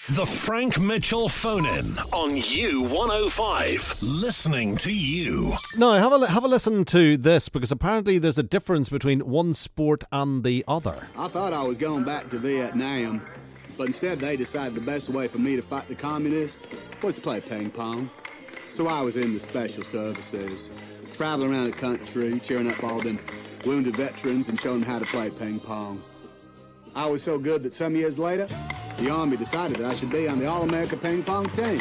The Frank Mitchell phone-in on U105. Listening to you. Now, have a listen to this, because apparently there's a difference between one sport and the other. I thought I was going back to Vietnam, but instead they decided the best way for me to fight the communists was to play ping pong. So I was in the special services, traveling around the country, cheering up all them wounded veterans and showing them how to play ping pong. I was so good that some years later, the Army decided that I should be on the All-America ping pong team.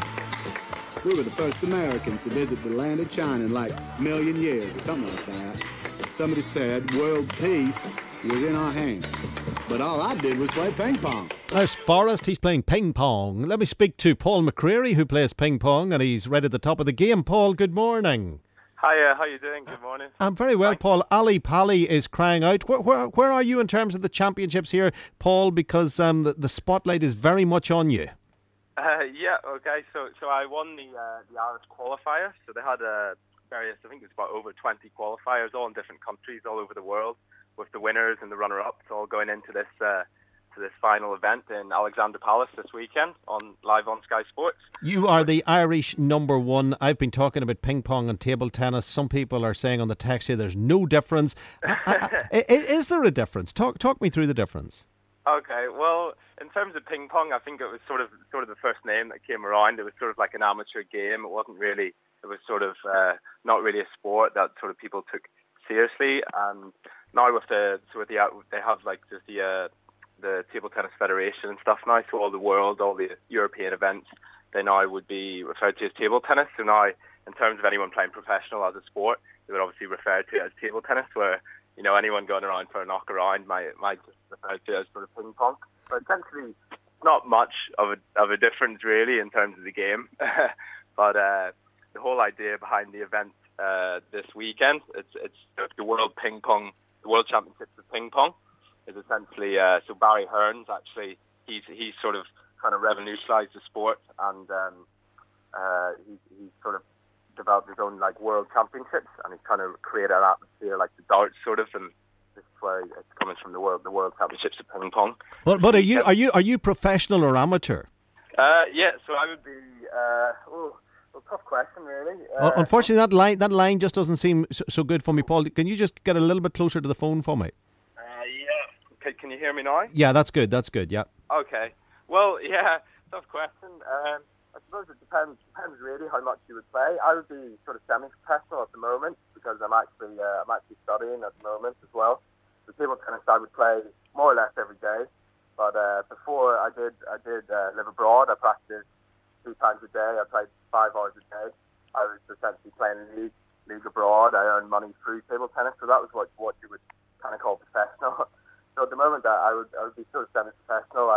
We were the first Americans to visit the land of China in like a million years or something like that. Somebody said world peace was in our hands. But all I did was play ping pong. There's Forrest, he's playing ping pong. Let me speak to Paul McCreary, who plays ping pong, and he's right at the top of the game. Paul, good morning. Hiya, how you doing? Good morning. I'm very well, Paul. Ali Pali is crying out. Where are you in terms of the championships here, Paul? Because the spotlight is very much on you. Yeah, okay. So I won the Irish qualifier. So they had various, I think it's about over 20 qualifiers, all in different countries all over the world, with the winners and the runner-ups all going into this final event in Alexandra Palace this weekend live on Sky Sports. You are the Irish number one. I've been talking about ping pong and table tennis. Some people are saying on the text here there's no difference. Is there a difference? Talk me through the difference. Okay, well, in terms of ping pong, I think it was sort of the first name that came around. It was sort of like an amateur game. It wasn't really. It was sort of not really a sport that sort of people took seriously. And now they have like just the Table Tennis Federation and stuff now, so all the European events, they now would be referred to as table tennis. So now, in terms of anyone playing professional as a sport, they would obviously refer to it as table tennis, where, you know, anyone going around for a knock around might just refer to it as sort of ping pong. But essentially, not much of a difference really in terms of the game. But the whole idea behind the event this weekend, it's the World Championships of Ping Pong. Is essentially so Barry Hearns actually he's sort of kind of revolutionised the sport, and he's sort of developed his own like world championships, and he's kind of created an atmosphere like the darts sort of, and this is where it's coming from, the world championships of ping pong. But are you professional or amateur? Yeah, so I would be. Tough question, really. Unfortunately, that line just doesn't seem so good for me, Paul. Can you just get a little bit closer to the phone for me? Can you hear me now? Yeah, that's good, yeah. Okay. Well, yeah, tough question. I suppose it depends really how much you would play. I would be sort of semi-professional at the moment, because I'm actually studying at the moment as well. The table tennis I would play more or less every day. But before I did live abroad. I practiced 2 times a day. I played 5 hours a day. I was essentially playing league abroad. I earned money through table tennis, so that was what you would kind of call professional. So at the moment, I would be sort of semi-professional.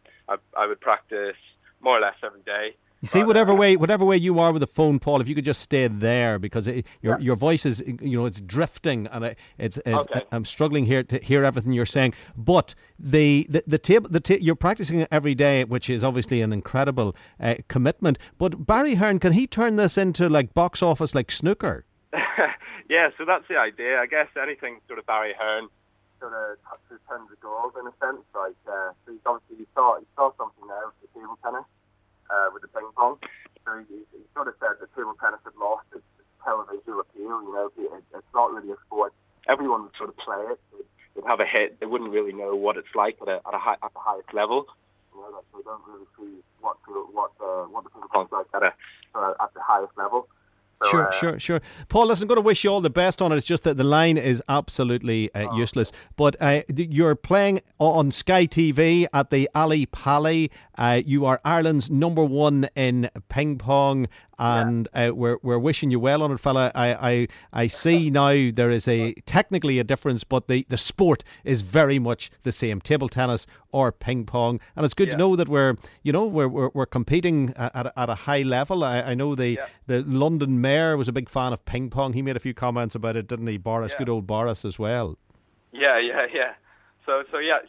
I would practice more or less every day. You see, whatever way you are with the phone, Paul, if you could just stay there, because your voice is, it's drifting, and okay. I'm struggling here to hear everything you're saying. But the table you're practicing every day, which is obviously an incredible commitment. But Barry Hearn, can he turn this into like box office, like snooker? Yeah, so that's the idea. I guess anything sort of Barry Hearn sort of touches tons of goals in a sense. Like, so he's obviously he saw something there with the table tennis, with the ping pong. So he sort of said that table tennis had lost its television appeal. It's not really a sport. Everyone would sort of play it. They'd have a hit. They wouldn't really know what it's like at the highest level. They don't really see what the ping pong's like at the highest level. So, Sure. Paul, listen, I'm going to wish you all the best on it. It's just that the line is absolutely useless. But you're playing on Sky TV at the Ali Pali. You are Ireland's number one in ping pong, and we're wishing you well on it, fella. I see now there is technically a difference, but the sport is very much the same, table tennis or ping pong, and it's good to know that we're competing at a high level. I know the London mayor was a big fan of ping pong. He made a few comments about it, didn't he, Boris? Good old Boris as well. Yeah. So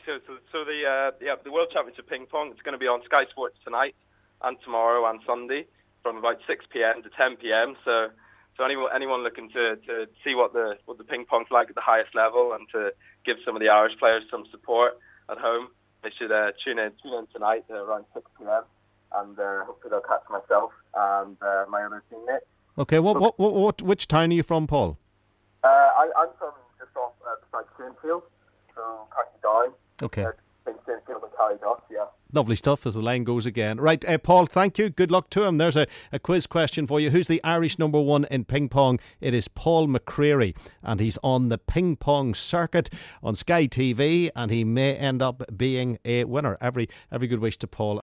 the World Championship Ping Pong, it's going to be on Sky Sports tonight and tomorrow and Sunday from about 6 p.m. to 10 p.m. So anyone looking to see what the ping pong's like at the highest level, and to give some of the Irish players some support at home, they should tune in tonight around 6 p.m. and hopefully they'll catch myself and my other teammate. Okay, which town are you from, Paul? I'm from just off beside Saintfield, so County Down. Okay. Saintfield and Carryduff, yeah. Lovely stuff as the line goes again. Right, Paul, thank you. Good luck to him. There's a quiz question for you. Who's the Irish number one in ping pong? It is Paul McCreery, and he's on the ping pong circuit on Sky TV, and he may end up being a winner. Every good wish to Paul.